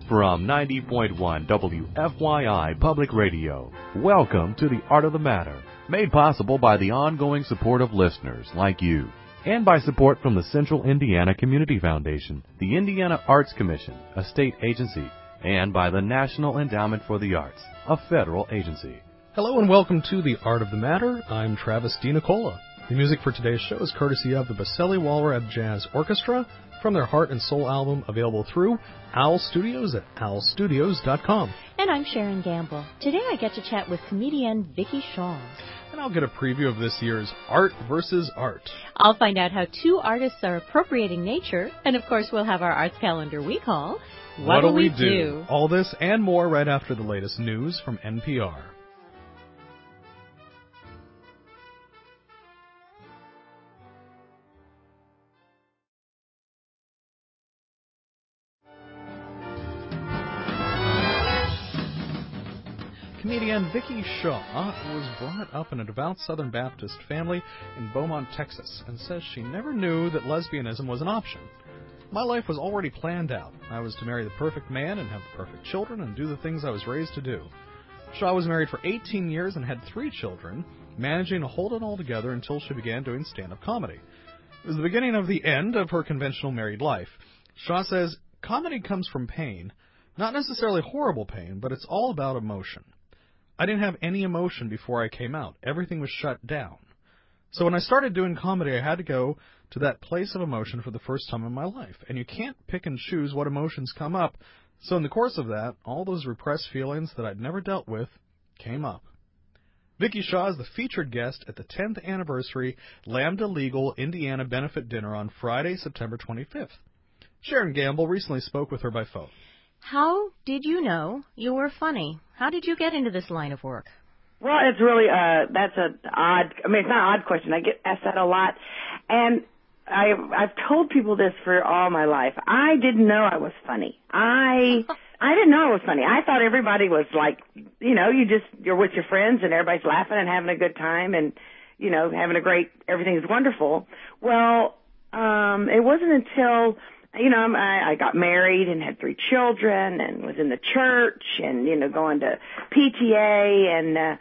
From 90.1 WFYI Public Radio, welcome to The Art of the Matter, made possible by the ongoing support of listeners like you, and by support from the Central Indiana Community Foundation, the Indiana Arts Commission, a state agency, and by the National Endowment for the Arts, a federal agency. Hello and welcome to The Art of the Matter. I'm Travis DiNicola. The music for today's show is courtesy of the Baselli Walrab Jazz Orchestra from their Heart and Soul album, available through Owl Studios at owlstudios.com. And I'm Sharon Gamble. Today I get to chat with comedian Vicki Shaw. And I'll get a preview of this year's Art versus Art. I'll find out how two artists are appropriating nature, and of course we'll have our arts calendar we call What'll We Do? All this and more right after the latest news from NPR. Comedian Vicki Shaw was brought up in a devout Southern Baptist family in Beaumont, Texas, and says she never knew that lesbianism was an option. My life was already planned out. I was to marry the perfect man and have the perfect children and do the things I was raised to do. Shaw was married for 18 years and had 3 children, managing to hold it all together until she began doing stand-up comedy. It was the beginning of the end of her conventional married life. Shaw says, comedy comes from pain, not necessarily horrible pain, but it's all about emotion. I didn't have any emotion before I came out. Everything was shut down. So when I started doing comedy, I had to go to that place of emotion for the first time in my life. And you can't pick and choose what emotions come up. So in the course of that, all those repressed feelings that I'd never dealt with came up. Vicki Shaw is the featured guest at the 10th anniversary Lambda Legal Indiana Benefit Dinner on Friday, September 25th. Sharon Gamble recently spoke with her by phone. How did you know you were funny? How did you get into this line of work? Well, it's really, that's an odd, it's not an odd question. I get asked that a lot. And I've told people this for all my life. I didn't know I was funny. I didn't know I was funny. I thought everybody was like, you're with your friends and everybody's laughing and having a good time and, everything's wonderful. Well, it wasn't until, I got married and had 3 children and was in the church and, going to PTA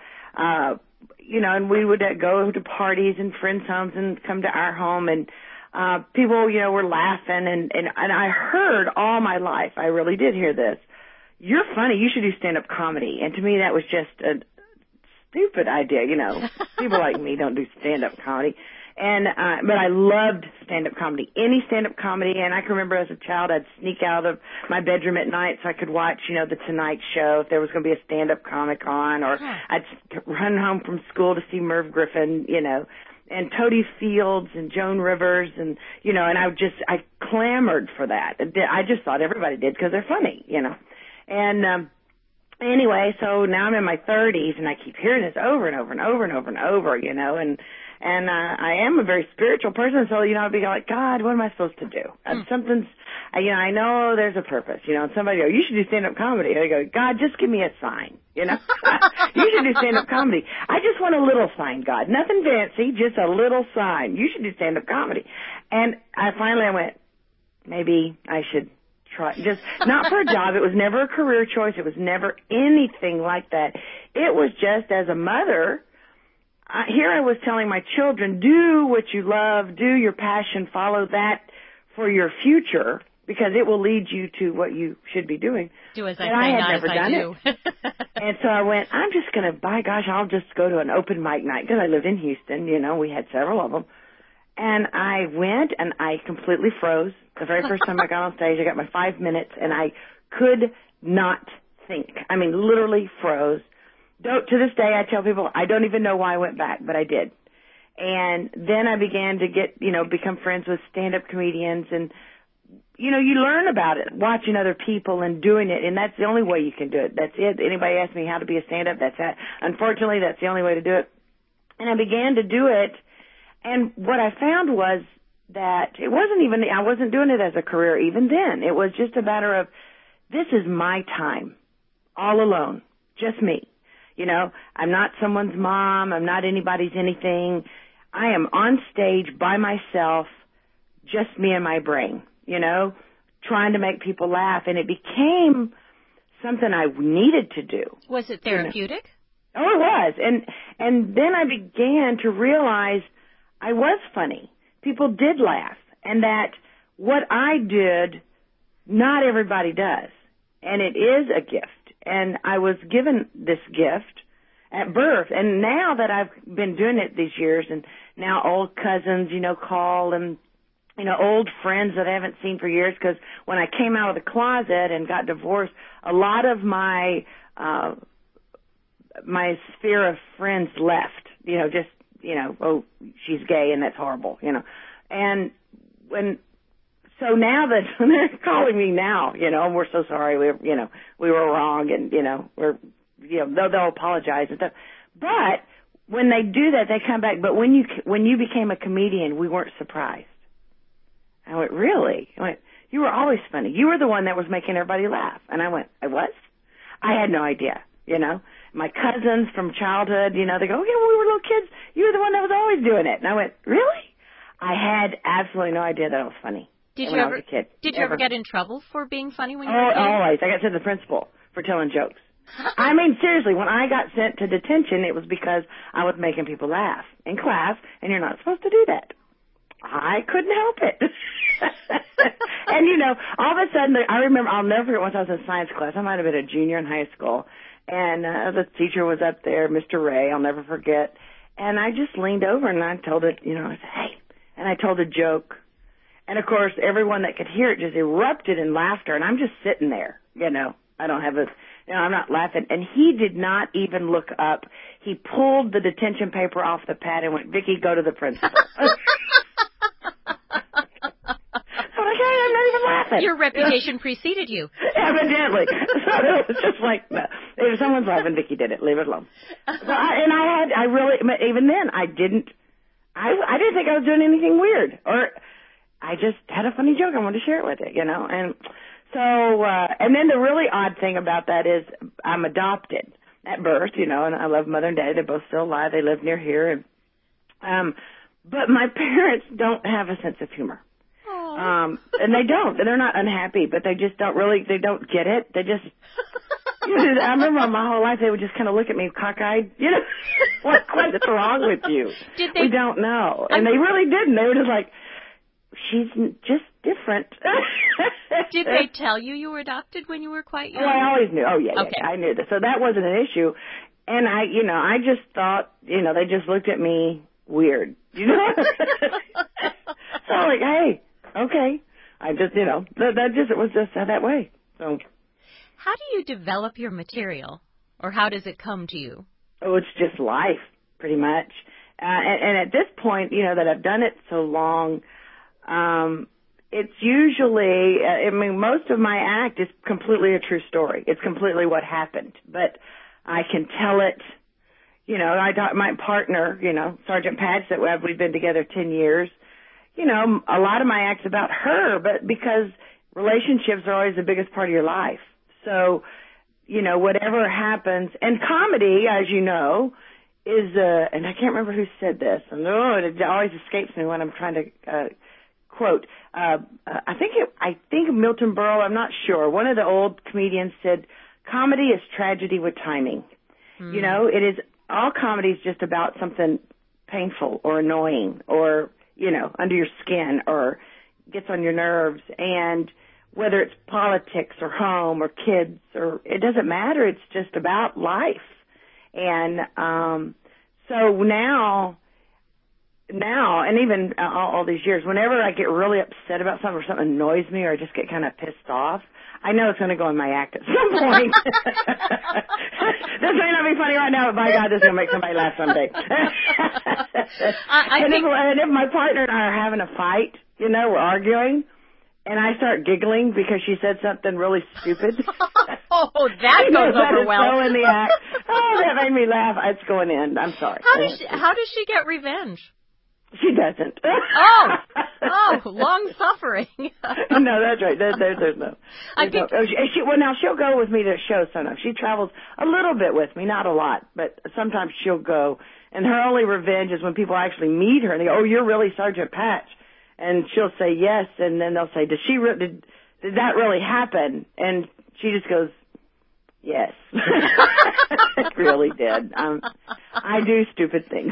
and we would go to parties and friends' homes and come to our home and, people, were laughing and I heard all my life, I really did hear this. You're funny. You should do stand-up comedy. And to me, that was just a stupid idea. People like me don't do stand-up comedy. And, but I loved stand-up comedy, any stand-up comedy. And I can remember as a child, I'd sneak out of my bedroom at night so I could watch, the Tonight Show if there was going to be a stand-up comic on, or I'd run home from school to see Merv Griffin, and Toady Fields and Joan Rivers and, and I clamored for that. I just thought everybody did because they're funny, And, anyway, so now I'm in my 30s and I keep hearing this over and over and over and over and over, and I am a very spiritual person, so, I'd be like, God, what am I supposed to do? Something's, I know there's a purpose, and somebody go, you should do stand-up comedy. I go, God, just give me a sign, You should do stand-up comedy. I just want a little sign, God. Nothing fancy, just a little sign. You should do stand-up comedy. And I went, maybe I should try, just not for a job. It was never a career choice. It was never anything like that. It was just as a mother, here I was telling my children, do what you love, do your passion, follow that for your future, because it will lead you to what you should be doing. Do as I and say, I had not never as done I do. it. And so I went, I'm just going to, by gosh, I'll just go to an open mic night, because I lived in Houston, we had several of them. And I went and I completely froze. The very first time I got on stage, I got my 5 minutes and I could not think. Literally froze. To this day, I tell people I don't even know why I went back, but I did. And then I began to get, become friends with stand-up comedians and, you learn about it, watching other people and doing it, and that's the only way you can do it. That's it. Anybody asks me how to be a stand-up, that's it. Unfortunately, that's the only way to do it. And I began to do it, and what I found was that I wasn't doing it as a career even then. It was just a matter of, this is my time, all alone, just me. I'm not someone's mom. I'm not anybody's anything. I am on stage by myself, just me and my brain, trying to make people laugh, and it became something I needed to do. Was it therapeutic? You know? Oh, it was. And then I began to realize I was funny. People did laugh, and that what I did, not everybody does. And it is a gift. And I was given this gift at birth. And now that I've been doing it these years, and now old cousins, call, and, old friends that I haven't seen for years, because when I came out of the closet and got divorced, a lot of my sphere of friends left, oh, she's gay and that's horrible, And so now that they're calling me now, we're so sorry, we were wrong, and, they'll apologize and stuff. But when they do that, they come back. But when you became a comedian, we weren't surprised. I went, really? I went, you were always funny. You were the one that was making everybody laugh. And I went, I was? I had no idea, My cousins from childhood, they go, yeah, when we were little kids, you were the one that was always doing it. And I went, really? I had absolutely no idea that I was funny. Did you ever get in trouble for being funny when you were a kid? Always. I got sent to the principal for telling jokes. I mean, seriously, when I got sent to detention, it was because I was making people laugh in class, and you're not supposed to do that. I couldn't help it. And, all of a sudden, I remember, I'll never forget once I was in science class. I might have been a junior in high school, and the teacher was up there, Mr. Ray, I'll never forget. And I just leaned over, and I told it, I said, hey, and I told a joke. And, of course, everyone that could hear it just erupted in laughter, and I'm just sitting there, I don't have I'm not laughing. And he did not even look up. He pulled the detention paper off the pad and went, Vicki, go to the principal. I'm not even laughing. Your reputation preceded you. Evidently. So it was just like, no. If someone's laughing, Vicki did it. Leave it alone. So even then, I didn't think I was doing anything weird. Or I just had a funny joke. I wanted to share it with you, And so, and then the really odd thing about that is I'm adopted at birth, and I love Mother and Daddy. They're both still alive. They live near here. But my parents don't have a sense of humor. And they don't. They're not unhappy, but they just they don't get it. They just, I remember my whole life they would just kind of look at me cockeyed, what's wrong with you? We don't know. And they really didn't. They were just like, she's just different. Did they tell you were adopted when you were quite young? Oh, I always knew. Oh, yeah, okay. Yeah, I knew that. So that wasn't an issue. And I just thought, they just looked at me weird, So I'm like, hey, okay. I just, it was just that way. So. How do you develop your material, or how does it come to you? Oh, it's just life, pretty much. And at this point, that I've done it so long, it's usually, most of my act is completely a true story. It's completely what happened. But I can tell it, my partner, Sergeant Patch, that we've been together 10 years, a lot of my act's about her, but because relationships are always the biggest part of your life. So, whatever happens, and comedy, as you know, is, and I can't remember who said this, and it always escapes me when I'm trying to, quote, I think Milton Berle, I'm not sure. One of the old comedians said, comedy is tragedy with timing. Mm. It is, all comedy is just about something painful or annoying or, under your skin or gets on your nerves. And whether it's politics or home or kids or, it doesn't matter. It's just about life. And, so now, and even all these years, whenever I get really upset about something or something annoys me or I just get kind of pissed off, I know it's going to go in my act at some point. This may not be funny right now, but by God, this is going to make somebody laugh someday. And if my partner and I are having a fight, we're arguing, and I start giggling because she said something really stupid. Oh, that goes over well. So in the act. Oh, that made me laugh. It's going in. I'm sorry. How does she get revenge? She doesn't. Oh, long suffering. No, that's right. There's no. Now she'll go with me to shows sometimes. She travels a little bit with me, not a lot, but sometimes she'll go. And her only revenge is when people actually meet her and they go, "Oh, you're really Sergeant Patch," and she'll say yes, and then they'll say, "Did did that really happen? And she just goes, yes. It really did. I do stupid things.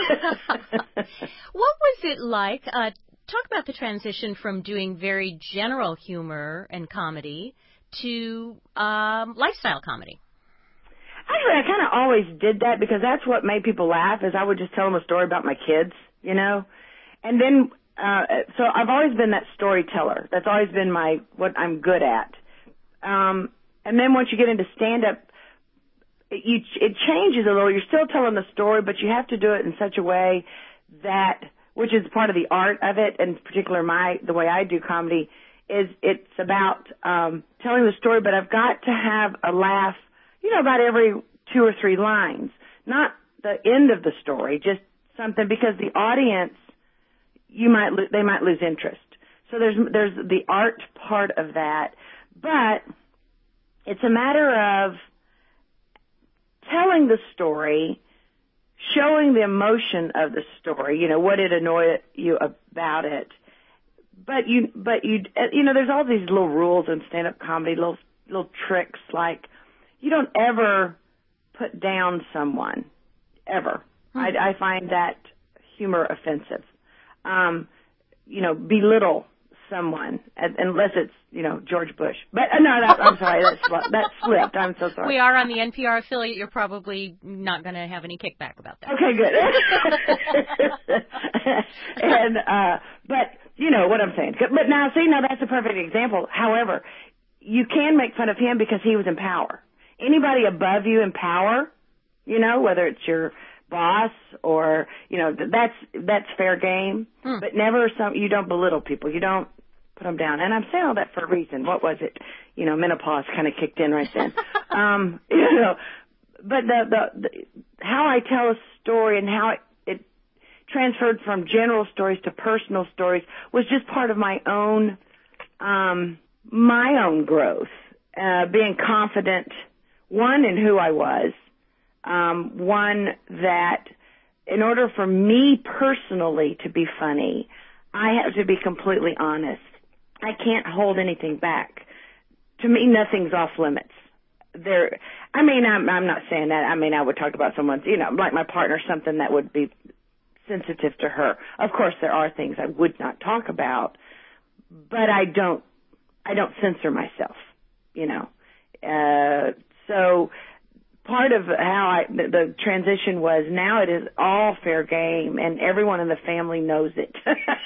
What was it like? Talk about the transition from doing very general humor and comedy to lifestyle comedy. Actually, I kind of always did that because that's what made people laugh, is I would just tell them a story about my kids, you know? And then, so I've always been that storyteller. That's always been what I'm good at. And then once you get into stand-up, it changes a little. You're still telling the story, but you have to do it in such a way that, which is part of the art of it, in particular the way I do comedy, is it's about telling the story, but I've got to have a laugh, about every 2 or 3 lines. Not the end of the story, just something, because the audience, they might lose interest. So there's the art part of that, but it's a matter of telling the story, showing the emotion of the story, what did annoy you about it. But there's all these little rules in stand-up comedy, little tricks, like you don't ever put down someone, ever. I find that humor offensive. Belittle someone, unless it's, George Bush. But no, I'm sorry, that slipped. I'm so sorry. We are on the NPR affiliate. You're probably not going to have any kickback about that. Okay, good. And, but you know what I'm saying. But now, that's a perfect example. However, you can make fun of him because he was in power. Anybody above you in power, whether it's your boss or, that's fair game. But never you don't belittle people. You don't put them down. And I'm saying all that for a reason. What was it? Menopause kind of kicked in right then. But the how I tell a story and how it transferred from general stories to personal stories was just part of my own growth, being confident, one, in who I was, one, that in order for me personally to be funny, I have to be completely honest. I can't hold anything back. To me, nothing's off limits. I'm not saying that. I would talk about someone's, like my partner, something that would be sensitive to her. Of course, there are things I would not talk about, but I don't censor myself, So part of how the transition was, now it is all fair game, and everyone in the family knows it.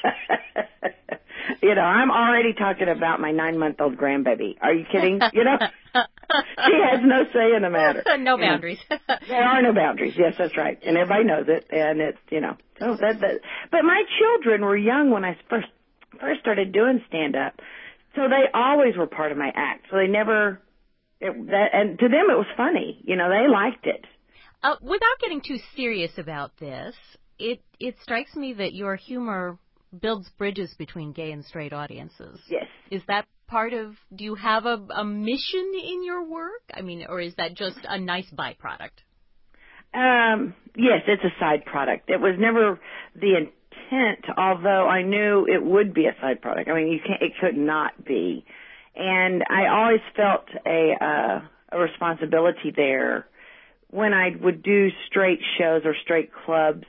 I'm already talking about my 9-month-old grandbaby. Are you kidding? She has no say in the matter. No boundaries. There are no boundaries. Yes, that's right. And everybody knows it. And it's, But my children were young when I first started doing stand-up. So they always were part of my act. So they never... and to them it was funny. They liked it. Without getting too serious about this, it strikes me that your humor builds bridges between gay and straight audiences. Yes. Is that part of, do you have a mission in your work? Or is that just a nice byproduct? Yes, it's a side product. It was never the intent, although I knew it would be a side product. It could not be. And I always felt a responsibility there when I would do straight shows or straight clubs.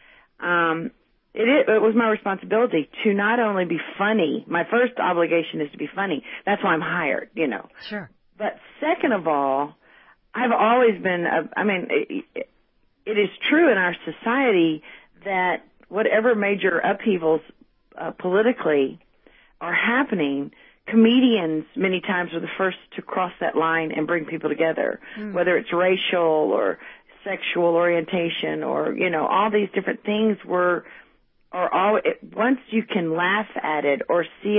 It was my responsibility to not only be funny. My first obligation is to be funny. That's why I'm hired, Sure. But second of all, I've always been, it is true in our society that whatever major upheavals politically are happening, comedians many times are the first to cross that line and bring people together, whether it's racial or sexual orientation or, all these different things once you can laugh at it or see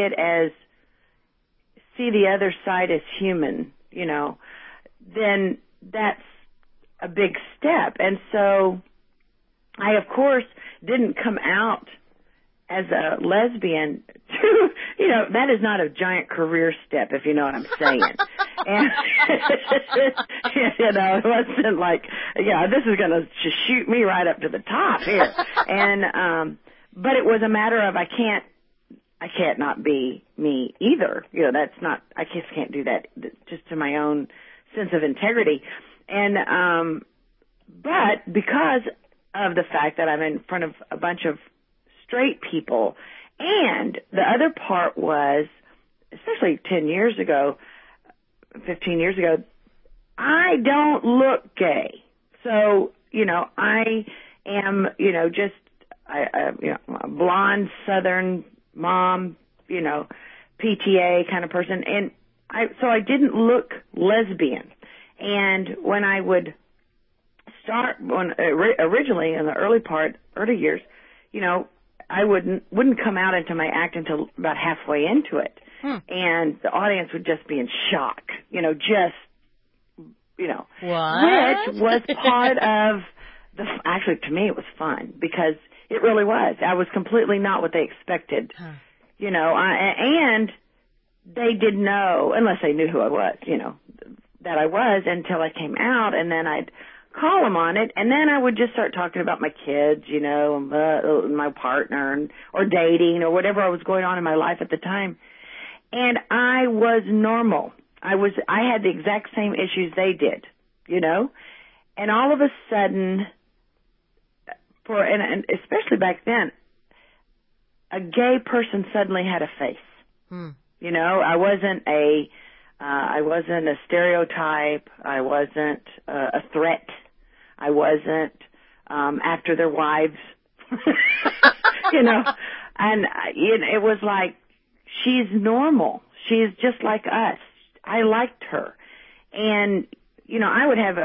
the other side as human, then that's a big step. And so I, of course, didn't come out as a lesbian that is not a giant career step, if you know what I'm saying. And, it wasn't like, this is going to just shoot me right up to the top here. And, but it was a matter of I I can't not be me either. You know, that's not, I just can't do that just to my own sense of integrity. And, but because of the fact that I'm in front of a bunch of straight people, and the other part was, especially 10 years ago, 15 years ago, I don't look gay. So, you know, I am, you know, just, you know, a blonde Southern mom, you know, PTA kind of person. And so I didn't look lesbian. And when I would start, originally in the early years, you know, I wouldn't come out into my act until about halfway into it. And the audience would just be in shock, you know, What? which was part of actually to me it was fun because it really was. I was completely not what they expected, you know, and they didn't know, unless they knew who I was, you know, that I was until I came out, and then I'd call them on it, and then I would just start talking about my kids, you know, my partner, or dating, or whatever was going on in my life at the time. And I was normal. I had the exact same issues they did, you know? And all of a sudden, and especially back then, a gay person suddenly had a face. You know, I wasn't a stereotype. I wasn't a threat. I wasn't after their wives, you know. And it was like, she's normal. She's just like us. I liked her. And, you know, I would have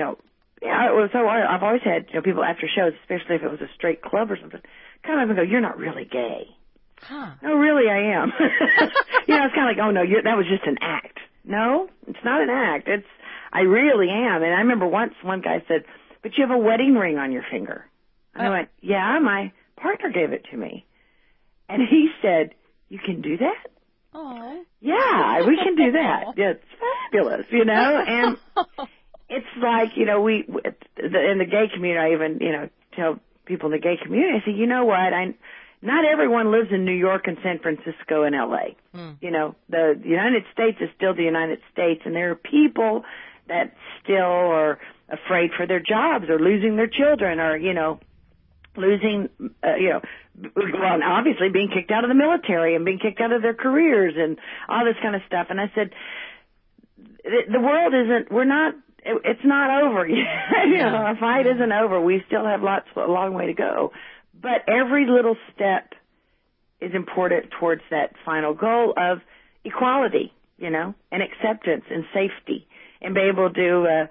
I've always had, you know, people after shows, especially if it was a straight club or something, come up and go, "You're not really gay." No, really, I am. You know, it's kind of like, "Oh no, that was just an act." No, it's not an act. I really am. And I remember once one guy said, "But you have a wedding ring on your finger." And I went, "Yeah, my partner gave it to me." And he said, "You can do that?" Oh. Yeah, we can do that. It's fabulous, you know. And it's like, you know, in the gay community, I even, you know, tell people in the gay community, I say, you know what, not everyone lives in New York and San Francisco and L.A. You know, the United States is still the United States, and there are people that still are afraid for their jobs or losing their children or, you know, losing, well, obviously being kicked out of the military and being kicked out of their careers and all this kind of stuff. And I said, the world it's not over. You know, our fight isn't over. We still have a long way to go. But every little step is important towards that final goal of equality, you know, and acceptance and safety and be able to,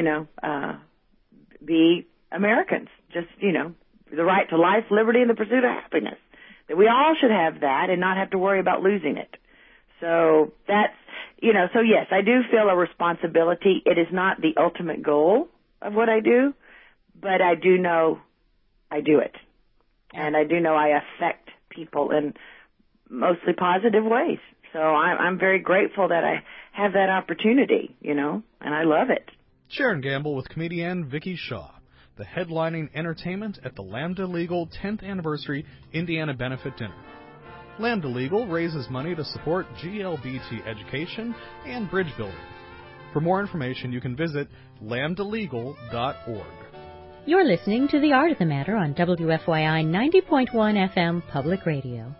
be Americans. Just, you know, the right to life, liberty, and the pursuit of happiness. That we all should have that and not have to worry about losing it. So that's, you know, so yes, I do feel a responsibility. It is not the ultimate goal of what I do, but I do know I do it. And I do know I affect people in mostly positive ways. So I'm very grateful that I have that opportunity, you know, and I love it. Sharon Gamble with comedian Vicki Shaw, the headlining entertainment at the Lambda Legal 10th Anniversary Indiana Benefit Dinner. Lambda Legal raises money to support GLBT education and bridge building. For more information, you can visit lambdalegal.org. You're listening to The Art of the Matter on WFYI 90.1 FM Public Radio.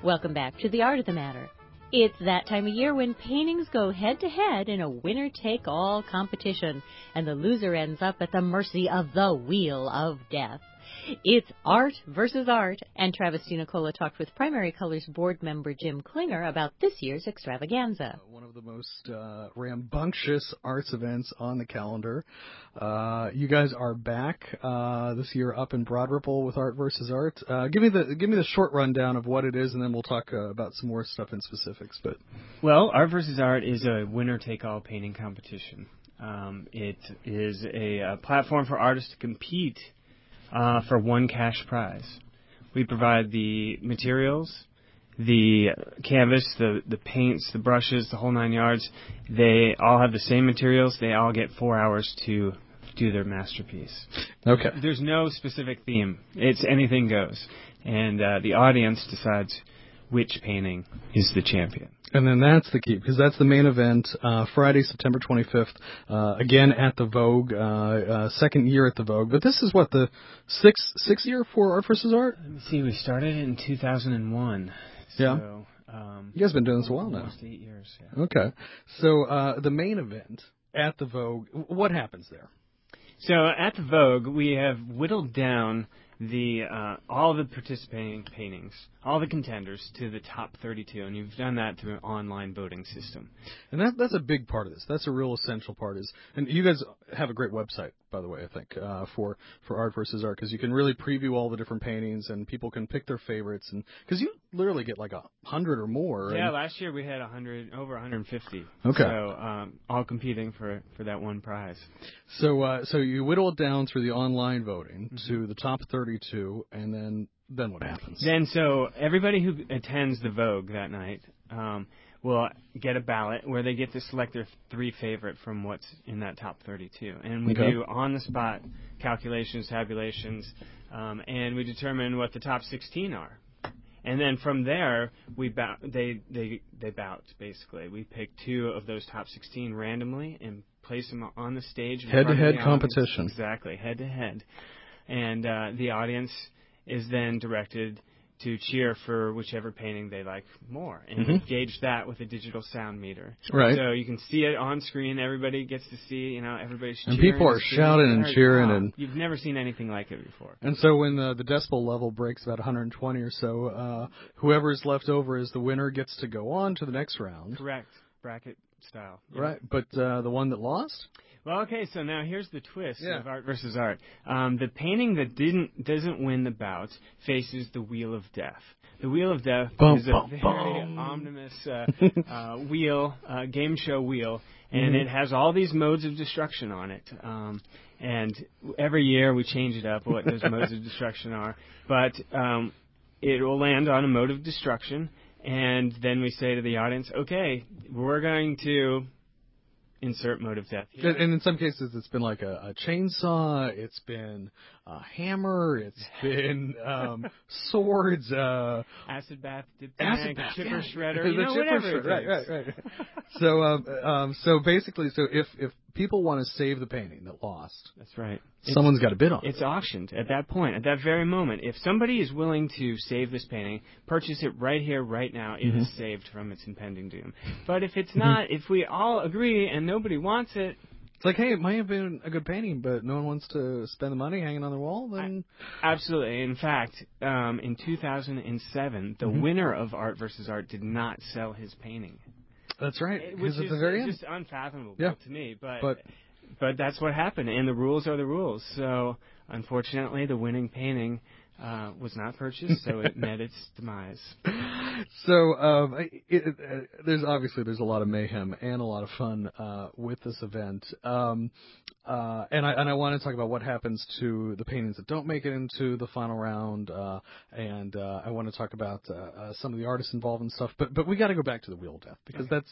Welcome back to The Art of the Matter. It's that time of year when paintings go head-to-head in a winner-take-all competition, and the loser ends up at the mercy of the Wheel of Death. It's art versus art, and Travis DiNicola talked with Primary Colors board member Jim Klinger about this year's extravaganza. One of the most rambunctious arts events on the calendar. You guys are back this year up in Broad Ripple with Art versus Art. Give me the short rundown of what it is, and then we'll talk about some more stuff in specifics. Well, Art versus Art is a winner-take-all painting competition. It is a platform for artists to compete for one cash prize. We provide the materials, the canvas, the paints, the brushes, the whole 9 yards. They all have the same materials. They all get 4 hours to do their masterpiece. Okay. There's no specific theme. It's anything goes. And the audience decides which painting is the champion. And then that's the key, because that's the main event, Friday, September 25th, again at the Vogue, second year at the Vogue. But this is what, the sixth year for Art versus Art? Let me see, we started in 2001. Yeah. So, you guys have been doing this a while now. Almost 8 years, yeah. Okay. So the main event at the Vogue, what happens there? So at the Vogue, we have whittled down all the participating paintings, all the contenders, to the top 32, and you've done that through an online voting system. And that's a big part of this. That's a real essential part. And you guys have a great website, by the way, I think, for Art versus Art, because you can really preview all the different paintings, and people can pick their favorites, and because you literally get like 100 or more. Yeah, last year we had over 150. Okay. So all competing for that one prize. So you whittle it down through the online voting to the top 32, and then what happens? Then so everybody who attends the Vogue that night will get a ballot where they get to select their 3 favorite from what's in that top 32. And we do on-the-spot calculations, tabulations, and we determine what the top 16 are. And then from there, they bout, basically. We pick 2 of those top 16 randomly and place them on the stage. Head-to-head competition. Exactly, head-to-head. And the audience is then directed to cheer for whichever painting they like more, and we gauge that with a digital sound meter. Right. So you can see it on screen. Everybody gets to see, everybody's cheering. And people are shouting and cheering. Wow, and you've never seen anything like it before. And so when the decibel level breaks about 120 or so, whoever's left over as the winner gets to go on to the next round. Correct. Bracket style. Yep. Right. But the one that lost? Well, okay, so now here's the twist of Art versus Art. The painting that doesn't win the bout faces the Wheel of Death. The Wheel of Death is a very ominous wheel, game show wheel, and it has all these modes of destruction on it. And every year we change it up, what those modes of destruction are. But it will land on a mode of destruction, and then we say to the audience, okay, we're going to insert mode of death here. And in some cases, it's been like a chainsaw, it's been a hammer, it's been swords, acid bath, dip tank, chipper shredder, whatever. Right. So basically, if people want to save the painting that lost, that's right. Someone's got to bid on it. It's auctioned at that point, at that very moment. If somebody is willing to save this painting, purchase it right here, right now, it is saved from its impending doom. But if it's not, if we all agree and nobody wants it, it's like, hey, it might have been a good painting, but no one wants to spend the money hanging on the wall, then... Absolutely. In fact, in 2007, the winner of Art versus Art did not sell his painting. That's right, which is at the very end. Just unfathomable to me, but that's what happened, and the rules are the rules. So, unfortunately, the winning painting was not purchased, so it met its demise. So, there's a lot of mayhem and a lot of fun with this event. And I want to talk about what happens to the paintings that don't make it into the final round, and I want to talk about some of the artists involved and stuff. But we got to go back to the Wheel of Death, because that's,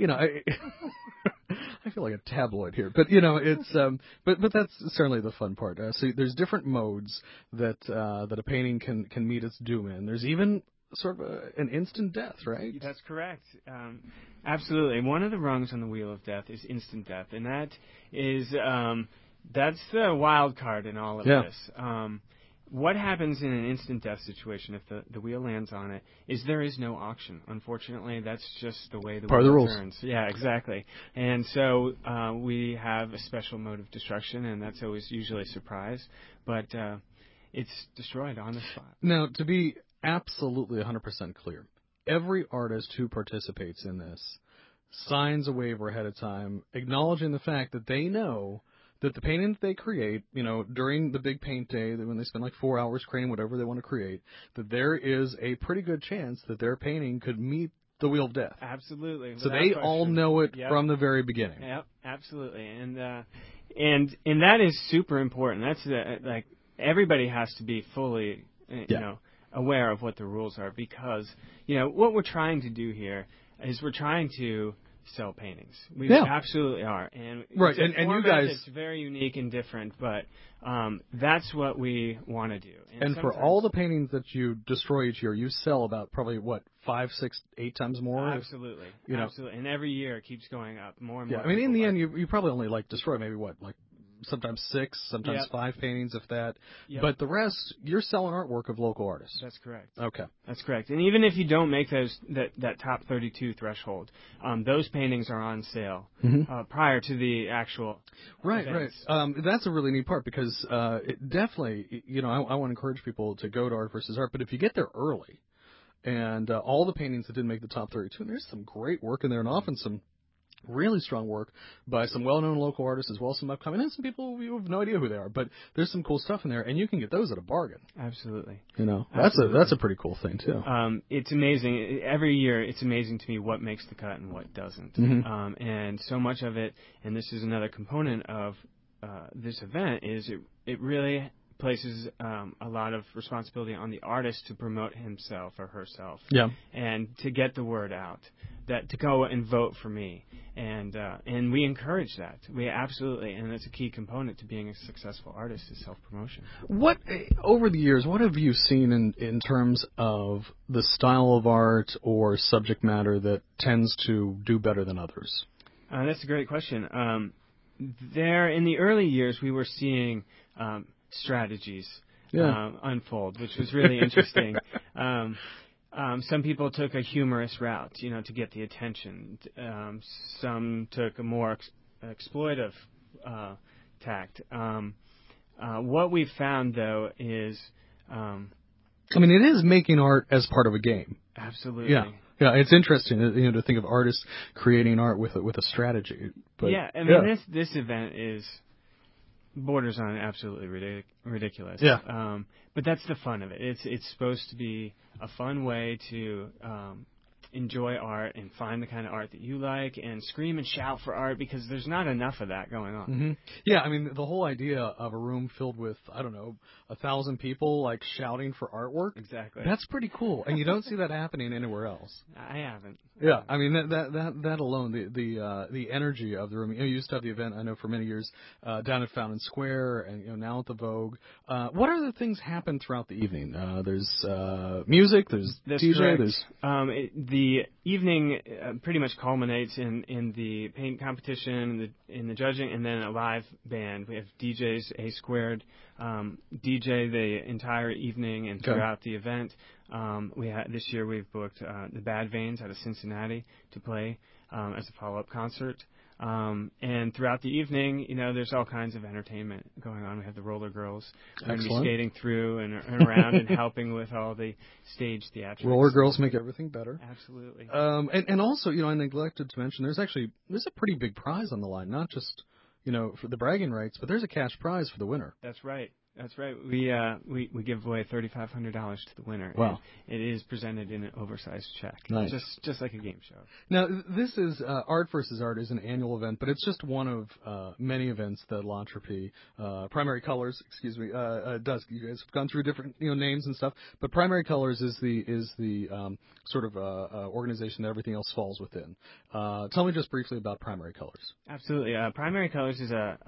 I feel like a tabloid here, but it's but that's certainly the fun part. So there's different modes that a painting can meet its doom in. There's even sort of an instant death, right? That's correct. Absolutely. One of the rungs on the Wheel of Death is instant death, and that is that's the wild card in all of this. what happens in an instant death situation if the wheel lands on it is there is no auction. Unfortunately, that's just the way the Part of the wheel rules. turns. Yeah, exactly. And so we have a special mode of destruction, and that's always usually a surprise. But it's destroyed on the spot. Now, to be absolutely 100% clear, every artist who participates in this signs a waiver ahead of time, acknowledging the fact that they know that the painting that they create, during the big paint day, when they spend like 4 hours creating whatever they want to create, that there is a pretty good chance that their painting could meet the Wheel of Death. Absolutely. So they all know it from the very beginning. Yep, absolutely. And that is super important. That's like everybody has to be fully, aware of what the rules are, because what we're trying to do here is we're trying to sell paintings. We absolutely are. And right, and you guys, it's very unique and different, but that's what we want to do. And for all the paintings that you destroy each year, you sell about probably 5, 6, 8 times more. Absolutely, absolutely. And every year it keeps going up more and more. I mean, in the end, you probably only destroy maybe sometimes 6, sometimes 5 paintings, if that. Yep. But the rest, you're selling artwork of local artists. That's correct. Okay. That's correct. And even if you don't make that top 32 threshold, those paintings are on sale prior to the actual events. Right. That's a really neat part, because it definitely, I want to encourage people to go to Art versus Art, but if you get there early, and all the paintings that didn't make the top 32, and there's some great work in there, and often some really strong work by some well-known local artists, as well as some upcoming, and some people you have no idea who they are. But there's some cool stuff in there, and you can get those at a bargain. Absolutely. That's a pretty cool thing too. It's amazing. Every year, it's amazing to me what makes the cut and what doesn't. Mm-hmm. And so much of it, and this is another component of this event, is it really places a lot of responsibility on the artist to promote himself or herself, and to get the word out, that to go and vote for me, and we encourage that. We absolutely, and that's a key component to being a successful artist, is self-promotion. What over the years, what have you seen in terms of the style of art or subject matter that tends to do better than others? That's a great question. There, in the early years, we were seeing strategies unfold, which was really interesting. Some people took a humorous route, to get the attention. Some took a more exploitive tact. What we've found, though, is... it is making art as part of a game. Absolutely. Yeah, it's interesting, to think of artists creating art with a strategy. But, this event borders on absolutely ridiculous. Yeah. But that's the fun of it. It's supposed to be a fun way to enjoy art and find the kind of art that you like and scream and shout for art, because there's not enough of that going on. Mm-hmm. Yeah, the whole idea of a room filled with, 1,000 people shouting for artwork. Exactly. That's pretty cool, and you don't see that happening anywhere else. I haven't. Yeah, that alone, the energy of the room. You used to have the event, I know, for many years down at Fountain Square, and now at the Vogue. What other things happen throughout the evening? There's music. There's DJ. Correct. The evening pretty much culminates in the paint competition, in the judging, and then a live band. We have DJs, A Squared, DJ the entire evening and throughout the event. This year we've booked the Bad Veins out of Cincinnati to play as a follow-up concert. And throughout the evening, there's all kinds of entertainment going on. We have the Roller Girls. We're going to be skating through and around and helping with all the stage theatrics. Roller Girls make everything better. Absolutely. And also, I neglected to mention, there's a pretty big prize on the line, not just, for the bragging rights, but there's a cash prize for the winner. That's right. That's right. We give away $3,500 to the winner. Wow. And it is presented in an oversized check. Nice. Just like a game show. Now, this is Art versus Art is an annual event, but it's just one of many events that L'Entropie, Primary Colors, does. You guys have gone through different names and stuff, but Primary Colors is the sort of organization that everything else falls within. Tell me just briefly about Primary Colors. Absolutely. Primary Colors is a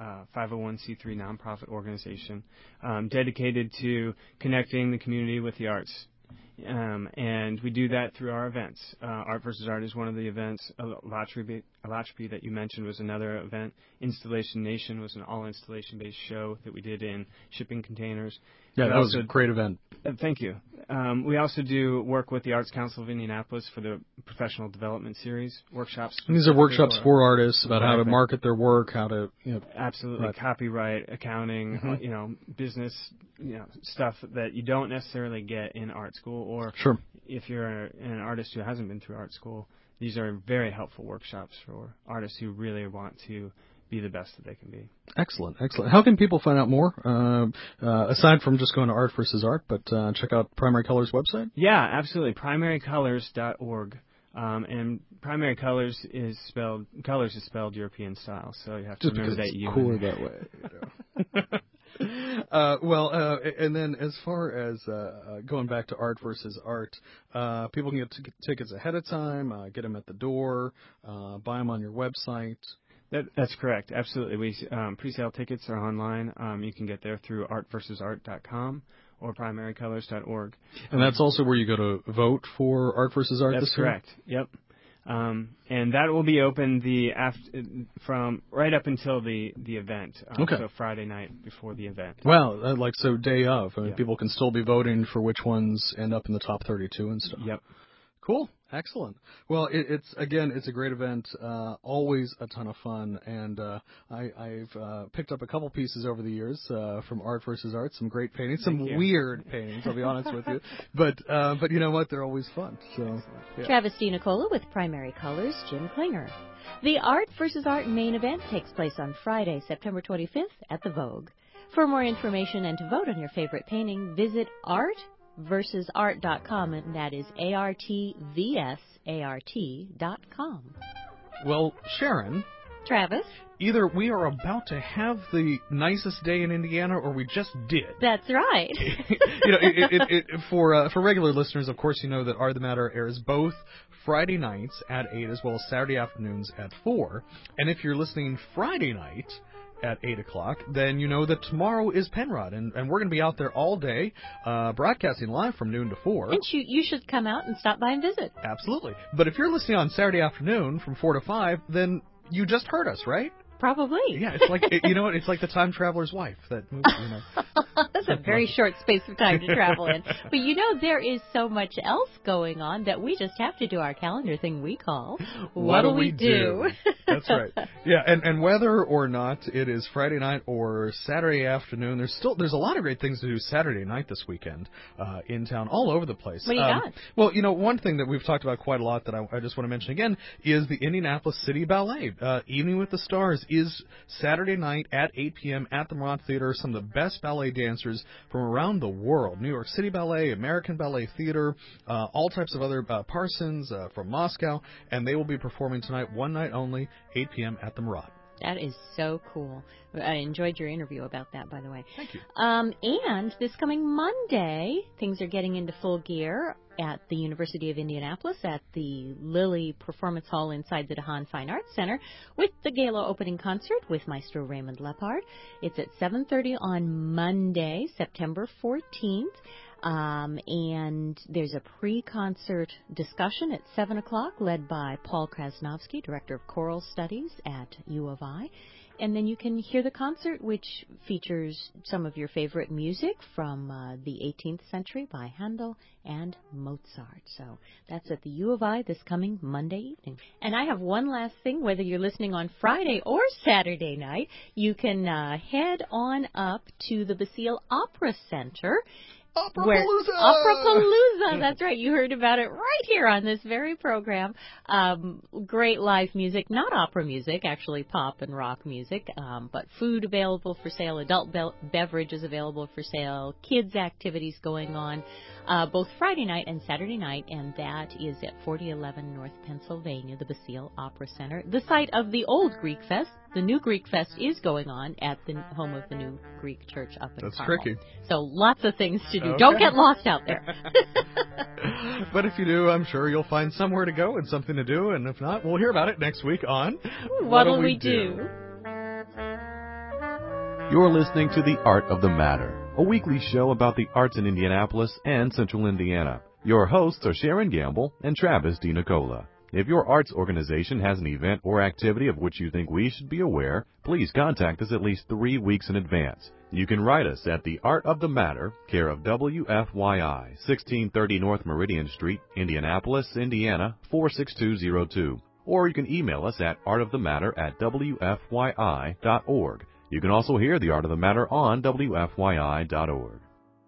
501c3 nonprofit organization dedicated to connecting the community with the arts And we do that through our events. Art versus Art is one of the events. Alachby that you mentioned was another event. Installation Nation was an all-installation-based show that we did in shipping containers. Yeah, that was a great event. Thank you. We also do work with the Arts Council of Indianapolis for the Professional Development Series workshops. And these are workshops for artists about how to market their work, how to, Absolutely. Right. Copyright, accounting, business, stuff that you don't necessarily get in art school. Or if you're an artist who hasn't been through art school, these are very helpful workshops for artists who really want to be the best that they can be. Excellent. How can people find out more, aside from just going to Art versus Art, but check out Primary Colors' website? Yeah, absolutely. primarycolors.org. And Primary Colors is spelled European style, so you have to remember that you. Just because it's cooler that way. And then as far as going back to Art versus Art, people can get tickets ahead of time, get them at the door, buy them on your website. That's correct. Absolutely. Pre-sale tickets are online. You can get there through artversusart.com or primarycolors.org. And that's also where you go to vote for Art versus Art this year? That's correct. Yep. And that will be open from right up until the event. So Friday night before the event. Wow, so day of. I mean, people can still be voting for which ones end up in the top 32 and stuff. Yep. Cool. Excellent. Well, it's a great event, always a ton of fun, and I've picked up a couple pieces over the years from Art versus Art, some great paintings, some weird paintings, I'll be honest with you, but you know what, they're always fun. So, yeah. Travis DiNicola with Primary Colors, Jim Klinger. The Art versus Art main event takes place on Friday, September 25th at the Vogue. For more information and to vote on your favorite painting, visit artversusart.com, and that is ARTVSART.com. Well, Sharon. Travis. Either we are about to have the nicest day in Indiana, or we just did. That's right. For regular listeners, of course, you know that Art of the Matter airs both Friday nights at 8 as well as Saturday afternoons at 4. And if you're listening Friday night at 8 o'clock, then you know that tomorrow is Penrod, and we're going to be out there all day, broadcasting live from noon to 4. And you should come out and stop by and visit. Absolutely. But if you're listening on Saturday afternoon from 4 to 5, then you just heard us, right? Probably. Yeah, it's like, it's like the Time Traveler's Wife, that movie, That's a very short space of time to travel in. But there is so much else going on that we just have to do our calendar thing we call What'll We Do? That's right. Yeah, and whether or not it is Friday night or Saturday afternoon, there's a lot of great things to do Saturday night this weekend in town, all over the place. What do you got? Well, one thing that we've talked about quite a lot that I just want to mention again is the Indianapolis City Ballet. Evening with the Stars is Saturday night at 8 p.m. at the Murat Theater. Some of the best ballet dancers from around the world. New York City Ballet, American Ballet Theater, all types of other Parsons from Moscow, and they will be performing tonight, one night only, 8 p.m. at the Murat. That is so cool. I enjoyed your interview about that, by the way. Thank you. And this coming Monday, things are getting into full gear at the University of Indianapolis at the Lilly Performance Hall inside the DeHaan Fine Arts Center with the gala opening concert with Maestro Raymond Lepard. It's at 7:30 on Monday, September 14th. And there's a pre-concert discussion at 7 o'clock led by Paul Krasnovsky, Director of Choral Studies at U of I. And then you can hear the concert, which features some of your favorite music from the 18th century by Handel and Mozart. So that's at the U of I this coming Monday evening. And I have one last thing. Whether you're listening on Friday or Saturday night, you can head on up to the Basile Opera Center. Operapalooza! That's right. You heard about it right here on this very program. Great live music, not opera music, actually pop and rock music, but food available for sale, adult beverages available for sale, kids' activities going on, both Friday night and Saturday night, and that is at 4011 North Pennsylvania, the Basile Opera Center, the site of the old Greek Fest. The new Greek Fest is going on at the home of the new Greek Church up in Carmel. That's tricky. So lots of things to do. Okay. Don't get lost out there. But if you do, I'm sure you'll find somewhere to go and something to do. And if not, we'll hear about it next week on What'll We Do? You're listening to The Art of the Matter, a weekly show about the arts in Indianapolis and Central Indiana. Your hosts are Sharon Gamble and Travis DiNicola. If your arts organization has an event or activity of which you think we should be aware, please contact us at least 3 weeks in advance. You can write us at The Art of the Matter, care of WFYI, 1630 North Meridian Street, Indianapolis, Indiana, 46202. Or you can email us at artofthematter@wfyi.org. You can also hear The Art of the Matter on WFYI.org.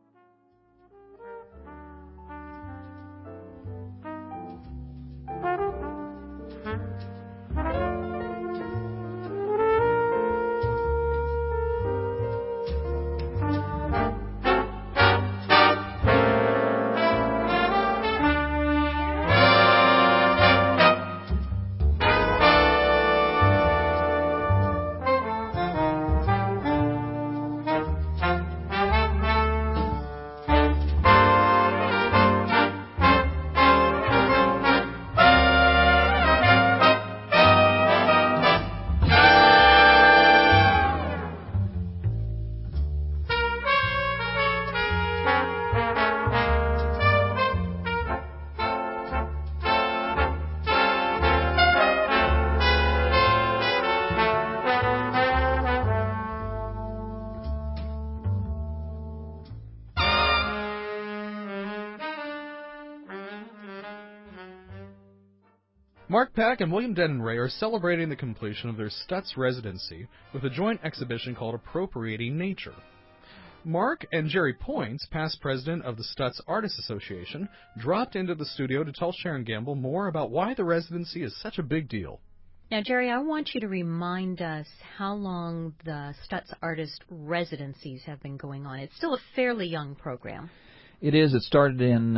Mark Pack and William Denneray are celebrating the completion of their Stutz residency with a joint exhibition called Appropriating Nature. Mark and Jerry Points, past president of the Stutz Artists Association, dropped into the studio to tell Sharon Gamble more about why the residency is such a big deal. Now, Jerry, I want you to remind us how long the Stutz Artist Residencies have been going on. It's still a fairly young program. It is. It started in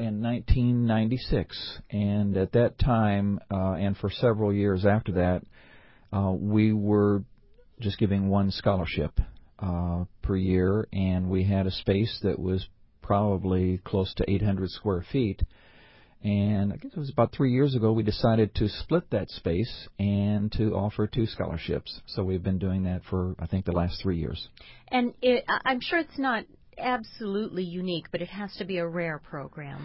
1996, and at that time, and for several years after that, we were just giving one scholarship per year, and we had a space that was probably close to 800 square feet. And I guess it was about 3 years ago we decided to split that space and to offer 2 scholarships. So we've been doing that for, I think, the last 3 years. And I'm sure it's not absolutely unique, but it has to be a rare program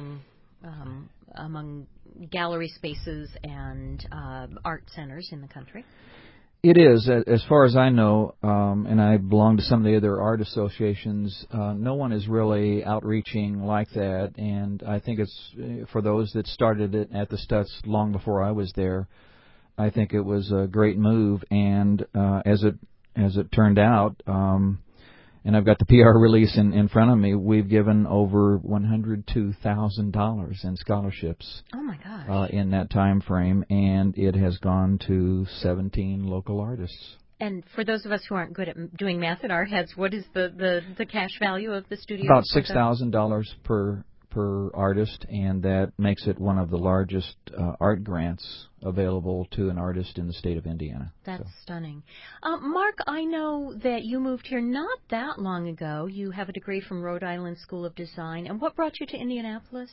among gallery spaces and art centers in the country. It is, as far as I know, and I belong to some of the other art associations, no one is really outreaching like that, and I think it's, for those that started it at the Stutz long before I was there, I think it was a great move, and as it turned out, and I've got the PR release in front of me, we've given over $102,000 in scholarships. Oh, my gosh. In that time frame, and it has gone to 17 local artists. And for those of us who aren't good at doing math in our heads, what is the cash value of the studio? About $6,000 per artist, and that makes it one of the largest art grants available to an artist in the state of Indiana. That's stunning. Mark, I know that you moved here not that long ago. You have a degree from Rhode Island School of Design. And what brought you to Indianapolis?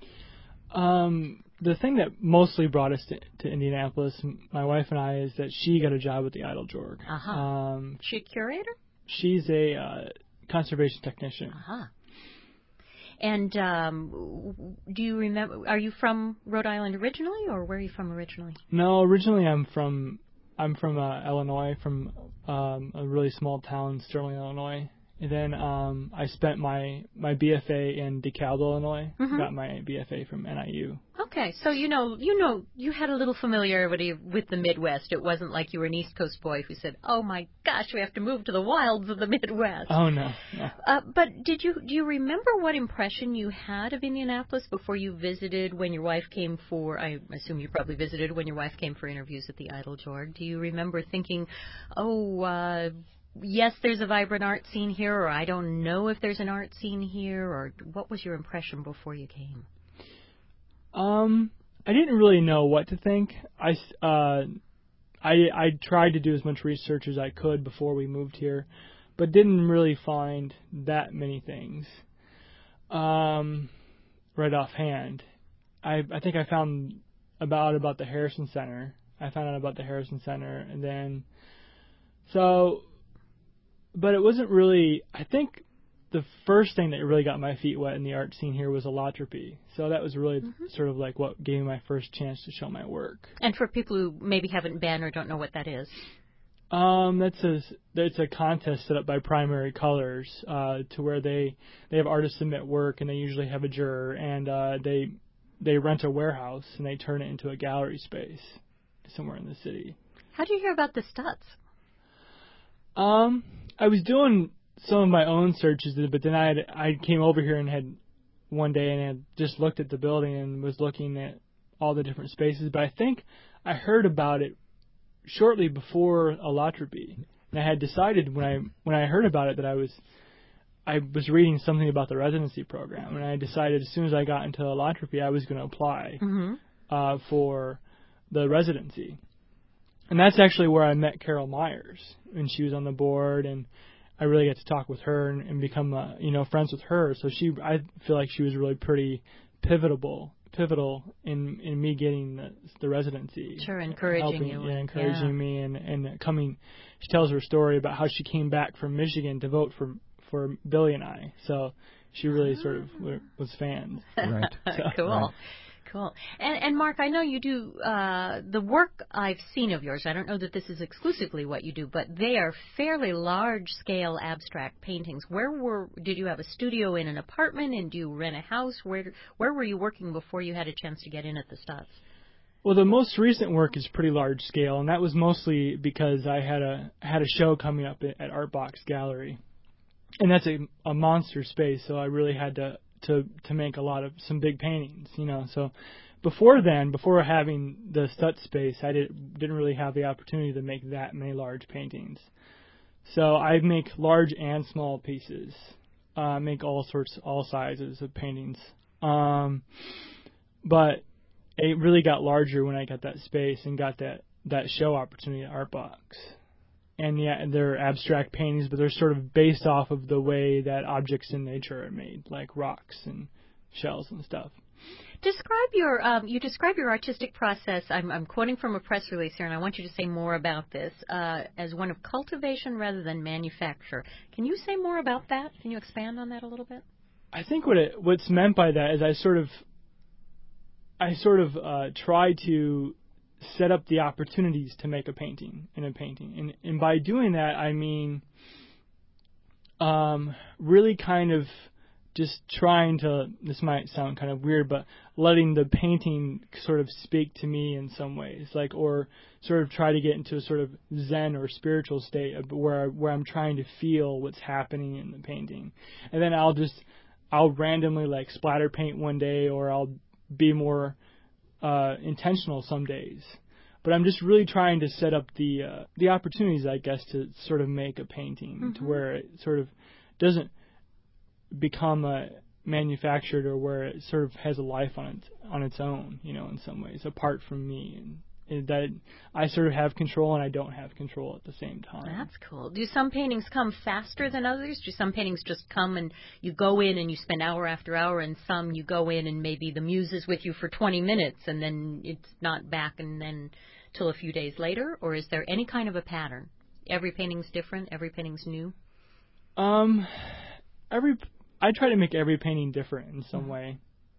The thing that mostly brought us to Indianapolis, my wife and I, is that she got a job at the Eiteljorg. Uh-huh. She a curator? She's a conservation technician. Uh-huh. And do you remember, are you from Rhode Island originally, or where are you from originally? No, originally I'm from Illinois, from a really small town, Sterling, Illinois. And then I spent my BFA in DeKalb, Illinois. Mm-hmm. Got my BFA from NIU. Okay, so you had a little familiarity with the Midwest. It wasn't like you were an East Coast boy who said, "Oh my gosh, we have to move to the wilds of the Midwest." Oh no. But do you remember what impression you had of Indianapolis before you visited when your wife came for? I assume you probably visited when your wife came for interviews at the Eiteljorg. Do you remember thinking, "Oh, yes, there's a vibrant art scene here," or "I don't know if there's an art scene here," or what was your impression before you came? I didn't really know what to think. I tried to do as much research as I could before we moved here, but didn't really find that many things right offhand. I think I found about the Harrison Center. I found out about the Harrison Center, and then but it wasn't really. I think the first thing that really got my feet wet in the art scene here was Allotrope. So that was really sort of like what gave me my first chance to show my work. And for people who maybe haven't been or don't know what that is. That's a contest set up by Primary Colors, to where they have artists submit work, and they usually have a juror, and they rent a warehouse and they turn it into a gallery space somewhere in the city. How did you hear about the Stutz? I was doing some of my own searches, but then I came over here and had one day and had just looked at the building and was looking at all the different spaces. But I think I heard about it shortly before Allotrope, and I had decided when I heard about it that I was reading something about the residency program, and I decided as soon as I got into Allotrope I was going to apply for the residency. And that's actually where I met Carol Myers, and she was on the board, and I really got to talk with her and become friends with her. So I feel like she was really pretty pivotal in me getting the residency. Sure, encouraging you. Yeah, encouraging me and coming. She tells her story about how she came back from Michigan to vote for Billy and I. So she really sort of was fans. Right. So, Cool. Right. Cool. And Mark, I know you do the work I've seen of yours. I don't know that this is exclusively what you do, but they are fairly large-scale abstract paintings. Did you have a studio in an apartment, and do you rent a house? Where were you working before you had a chance to get in at the Stutz? Well, the most recent work is pretty large scale, and that was mostly because I had a show coming up at Artbox Gallery, and that's a monster space. So I really had to make some big paintings, So before having the Stutz space, I didn't really have the opportunity to make that many large paintings. So I make large and small pieces, make all sizes of paintings. But it really got larger when I got that space and got that show opportunity at Artbox. And yeah, they're abstract paintings, but they're sort of based off of the way that objects in nature are made, like rocks and shells and stuff. Describe your artistic process. I'm quoting from a press release here, and I want you to say more about this as one of cultivation rather than manufacture. Can you say more about that? Can you expand on that a little bit? I think what's meant by that is I sort of try to set up the opportunities to make a painting in a painting. And by doing that, I mean really kind of just trying to, this might sound kind of weird, but letting the painting sort of speak to me in some ways, or sort of try to get into a sort of Zen or spiritual state where I'm trying to feel what's happening in the painting. And then I'll randomly splatter paint one day, or I'll be more intentional some days, but I'm just really trying to set up the opportunities, I guess, to sort of make a painting to where it sort of doesn't become manufactured, or where it sort of has a life on its own, in some ways, apart from me, and that I sort of have control and I don't have control at the same time. That's cool. Do some paintings come faster than others? Do some paintings just come and you go in and you spend hour after hour, and some you go in and maybe the muse is with you for 20 minutes and then it's not back and then till a few days later? Or is there any kind of a pattern? Every painting's different? Every painting's new? I try to make every painting different in some way.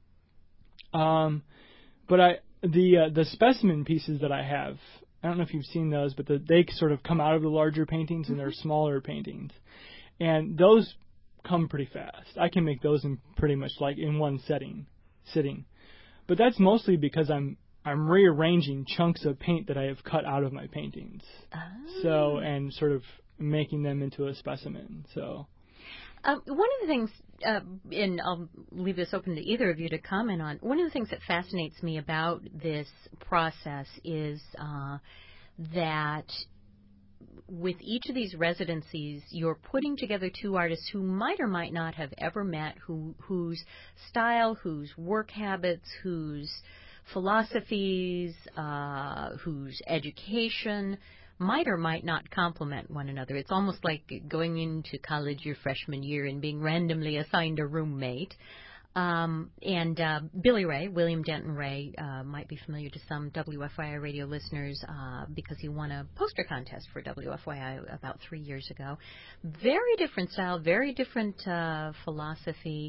But the specimen pieces that I have, I don't know if you've seen those, but they sort of come out of the larger paintings, and they're smaller paintings. And those come pretty fast. I can make those in pretty much in one sitting. But that's mostly because I'm rearranging chunks of paint that I have cut out of my paintings. Oh. So, and sort of making them into a specimen. So. One of the things, and I'll leave this open to either of you to comment on, one of the things that fascinates me about this process is that with each of these residencies, you're putting together two artists who might or might not have ever met, whose style, whose work habits, whose philosophies, whose education might or might not complement one another. It's almost like going into college your freshman year and being randomly assigned a roommate. And Billy Ray, William Denton Ray, might be familiar to some WFYI radio listeners because he won a poster contest for WFYI about 3 years ago. Very different style, very different philosophy.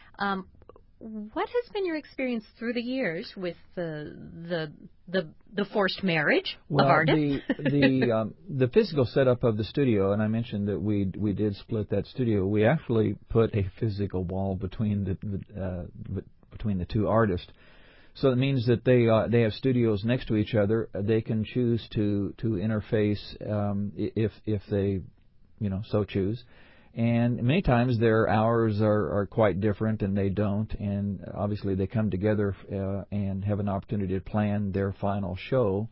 What has been your experience through the years with the forced marriage of artists? The physical setup of the studio, and I mentioned that we did split that studio. We actually put a physical wall between the two artists, so it means that they have studios next to each other. They can choose to interface if they so choose. And many times their hours are quite different, and they don't. And obviously they come together and have an opportunity to plan their final show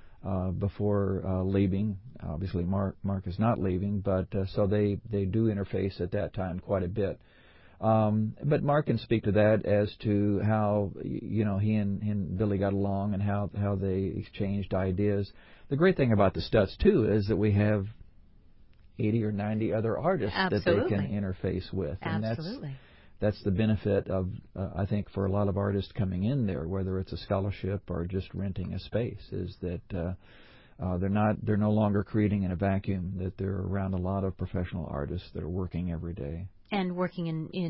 before leaving. Obviously Mark is not leaving, but so they do interface at that time quite a bit. But Mark can speak to that as to how he and Billy got along and how they exchanged ideas. The great thing about the Stutz too is that we have 80 or 90 other artists that they can interface with. And that's the benefit of, I think, for a lot of artists coming in there, whether it's a scholarship or just renting a space, is that they're no longer creating in a vacuum, that they're around a lot of professional artists that are working every day. And working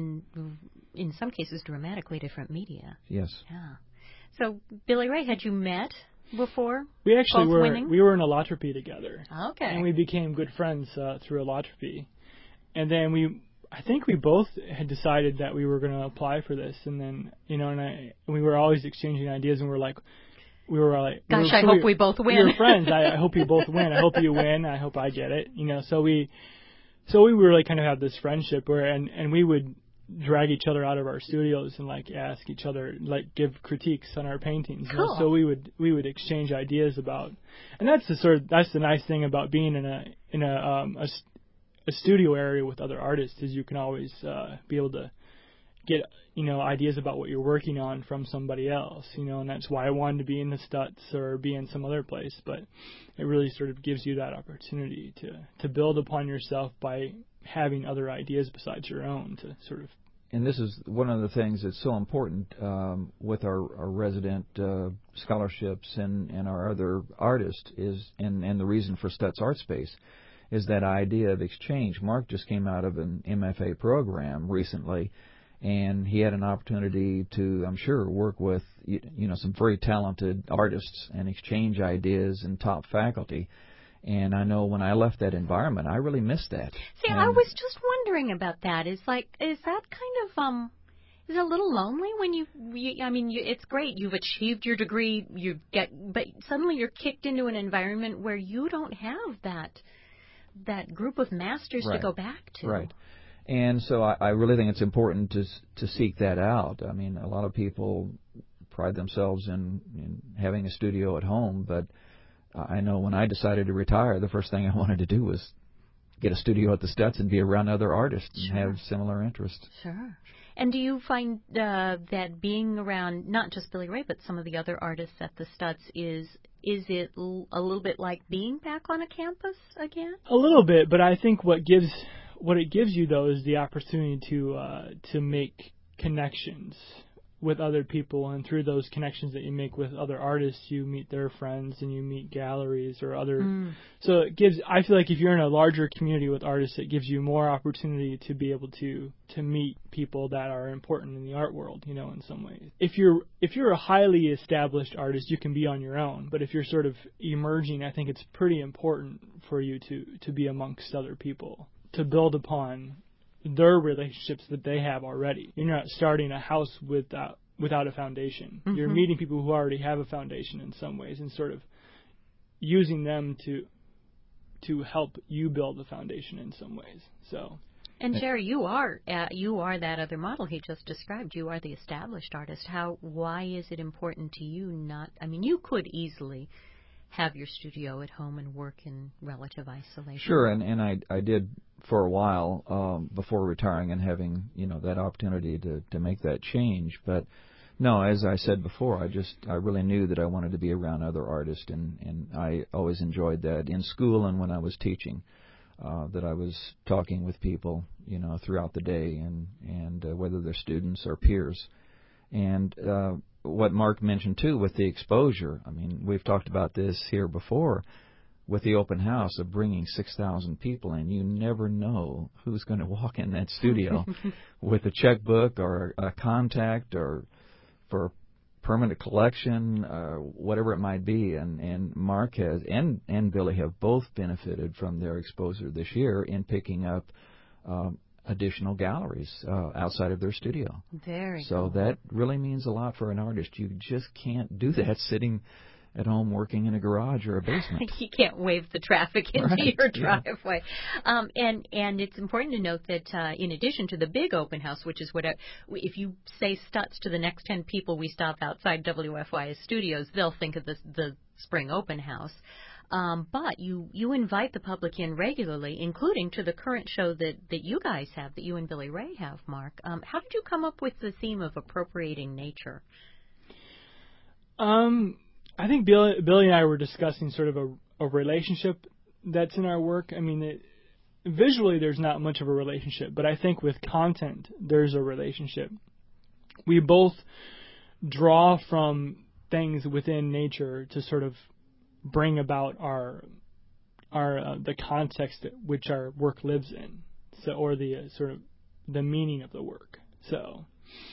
in some cases dramatically different media. Yes. Yeah. So, Billy Ray, had you met before? We actually were in Alotropy together. Okay. And we became good friends through Alotropy. And then I think we both had decided that we were going to apply for this, and then and we were always exchanging ideas, and we were like, gosh, I hope we both win. We were friends. I hope you both win. I hope you win. I hope I get it. So we really kind of had this friendship where and we would drag each other out of our studios and ask each other, give critiques on our paintings. Cool. So we would exchange ideas about, and that's the nice thing about being in a studio area with other artists, is you can always be able to get ideas about what you're working on from somebody else, and that's why I wanted to be in the Stutz or be in some other place. But it really sort of gives you that opportunity to build upon yourself by having other ideas besides your own to sort of. And this is one of the things that's so important with our resident scholarships and our other artists and the reason for Stutz Art Space is that idea of exchange. Mark just came out of an MFA program recently, and he had an opportunity to, I'm sure, work with some very talented artists and exchange ideas and top faculty. And I know when I left that environment, I really missed that. See, I was just wondering about that. Is that kind of is it a little lonely when you it's great, you've achieved your degree, but suddenly you're kicked into an environment where you don't have that group of masters to go back to. Right. And so I really think it's important to seek that out. I mean, a lot of people pride themselves in having a studio at home, but I know when I decided to retire, the first thing I wanted to do was get a studio at the Stutz and be around other artists and have similar interests. Sure. And do you find that being around not just Billy Ray, but some of the other artists at the Stutz, is it a little bit like being back on a campus again? A little bit, but I think what it gives you, though, is the opportunity to make connections with other people, and through those connections that you make with other artists, you meet their friends and you meet galleries or other. So I feel like if you're in a larger community with artists, it gives you more opportunity to be able to meet people that are important in the art world, in some ways. If you're a highly established artist, you can be on your own, but if you're sort of emerging, I think it's pretty important for you to be amongst other people, to build upon their relationships that they have already. You're not starting a house without a foundation. Mm-hmm. You're meeting people who already have a foundation in some ways and sort of using them to help you build the foundation in some ways. So. And Jerry, you are that other model he just described. You are the established artist. Why is it important to you? You could easily have your studio at home and work in relative isolation. Sure, and I did for a while before retiring and having that opportunity to make that change. But no, as I said before, I really knew that I wanted to be around other artists, and I always enjoyed that in school and when I was teaching. that I was talking with people, throughout the day, and whether they're students or peers. And what Mark mentioned, too, with the exposure, I mean, we've talked about this here before, with the open house of bringing 6,000 people in. You never know who's going to walk in that studio with a checkbook or a contact or for permanent collection, whatever it might be. And Mark has and Billy have both benefited from their exposure this year in picking up additional galleries outside of their studio. Very so cool. That really means a lot for an artist. You just can't do that sitting at home working in a garage or a basement. You can't wave the traffic into Right, your driveway. And it's important to note that in addition to the big open house, which is if you say Stutz to the next 10 people we stop outside WFY's studios, they'll think of the spring open house. But you invite the public in regularly, including to the current show that you guys have, that you and Billy Ray have, Mark. How did you come up with the theme of appropriating nature? I think Billy and I were discussing sort of a relationship that's in our work. I mean, visually there's not much of a relationship, but I think with content there's a relationship. We both draw from things within nature to sort of bring about our the context which our work lives in, or the sort of the meaning of the work. So.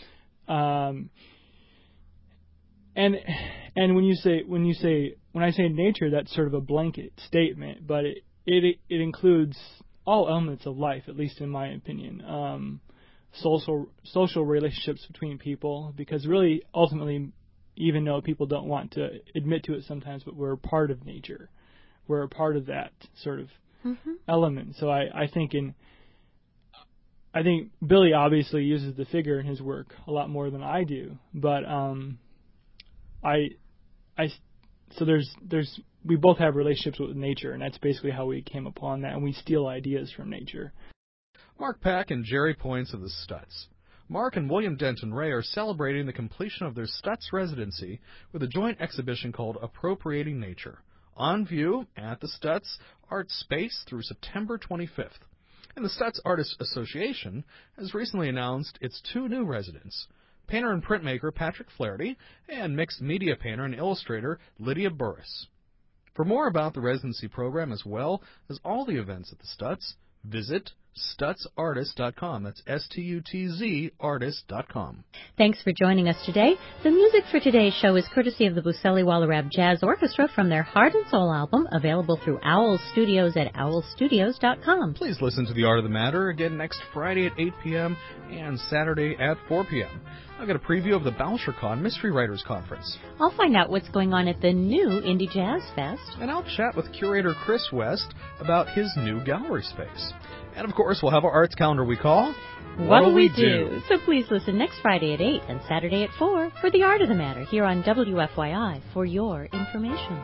And when I say nature, that's sort of a blanket statement, but it includes all elements of life, at least in my opinion. Social relationships between people, because really, ultimately, even though people don't want to admit to it sometimes, but we're a part of nature. We're a part of that sort of element. So I think Billy obviously uses the figure in his work a lot more than I do, but we both have relationships with nature, and that's basically how we came upon that, and we steal ideas from nature. Mark Pack and Jerry Points of the Stutz. Mark and William Denton Ray are celebrating the completion of their Stutz residency with a joint exhibition called Appropriating Nature, on view at the Stutz Art Space through September 25th. And the Stutz Artists Association has recently announced its 2 new residents, painter and printmaker Patrick Flaherty, and mixed media painter and illustrator Lydia Burris. For more about the residency program as well as all the events at the Stutz, visit StutzArtist.com. That's STUTZ artist.com. Thanks for joining us today. The music for today's show is courtesy of the Buseli Wallerab Jazz Orchestra from their Heart and Soul album, available through Owl Studios at owlstudios.com. Please listen to The Art of the Matter again next Friday at 8 p.m. and Saturday at 4 p.m. I've got a preview of the BoucherCon Mystery Writers Conference. I'll find out what's going on at the new Indie Jazz Fest. And I'll chat with curator Chris West about his new gallery space. And, of course, we'll have our arts calendar we call What'll We Do? So please listen next Friday at 8 and Saturday at 4 for The Art of the Matter here on WFYI for your information.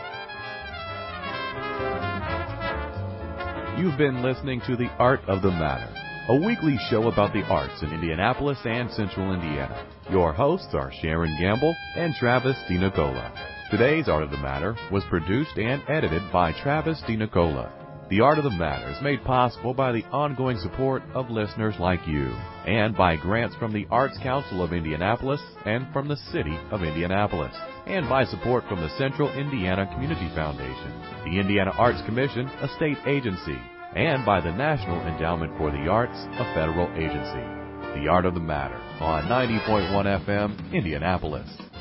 You've been listening to The Art of the Matter, a weekly show about the arts in Indianapolis and Central Indiana. Your hosts are Sharon Gamble and Travis DiNicola. Today's Art of the Matter was produced and edited by Travis DiNicola. The Art of the Matter is made possible by the ongoing support of listeners like you and by grants from the Arts Council of Indianapolis and from the City of Indianapolis, and by support from the Central Indiana Community Foundation, the Indiana Arts Commission, a state agency, and by the National Endowment for the Arts, a federal agency. The Art of the Matter on 90.1 FM, Indianapolis.